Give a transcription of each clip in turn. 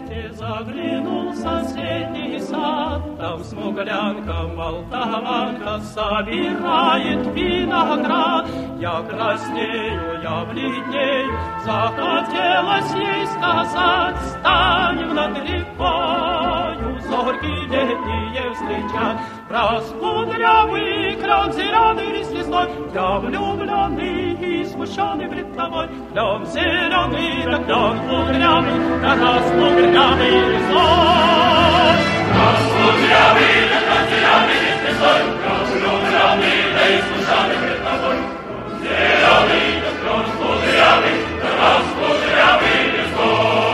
свете заглянул в соседний сад, там смуглянка, молдаванка собирает виноград. Я краснею, я бледнею, захотелось ей сказать: станем над рекою, зорьки летние встречать. Раскудрявый крон зеленый лист лесной, я влюбленный и смущенный пред тобой. Клен зеленый, да клен кудрявый, да раскудрявый лесной. Раскудрявый, да клен зеленый лист лесной, я влюбленный, да и смущенный пред тобой. Клен зеленый, да клен кудрявый, да раскудрявый лесной.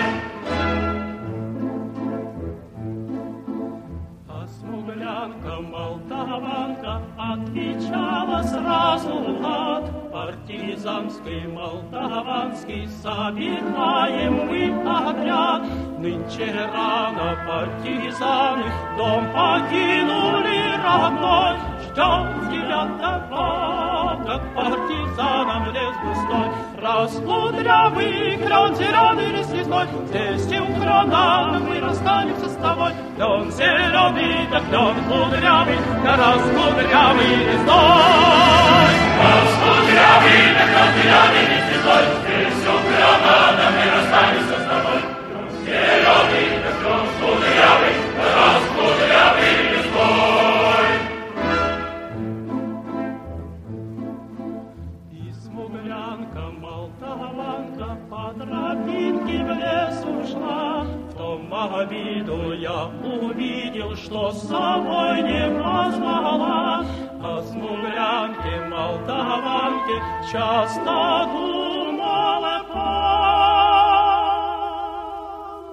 Молдаванка отвечала сразу от партизанской, молдаванский собираем мы отряд. Нынче рано партизаны дом покинули родной, ждем 9-го, как партизанам лес густой. Раскудрявый крон зеленый лист лесной, здесь и у крона мы расстанемся с тобой. Клен зеленый, да клен кудрявый, да раскудрявый лесной. Раскудрявый, да клен зеленый лист лесной, здесь у крона мы расстанемся с тобой. Клен зеленый, да клен кудрявый, да раскудрявый лесной. Молдаванка по тропинке в лес ушла, в том обиду я увидел, что с собой не позвала. О смуглянке, молдаванке часто думала по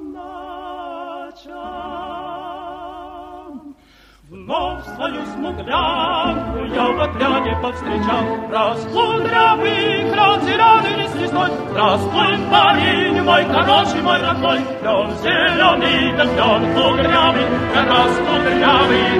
ночам. Вновь свою смуглянку я в отряде повстречал. Раскудрявый крон зеленый лист лесной, здравствуй, парень мой, хороший мой родной. Клен зеленый, да клен кудрявый, да раскудрявый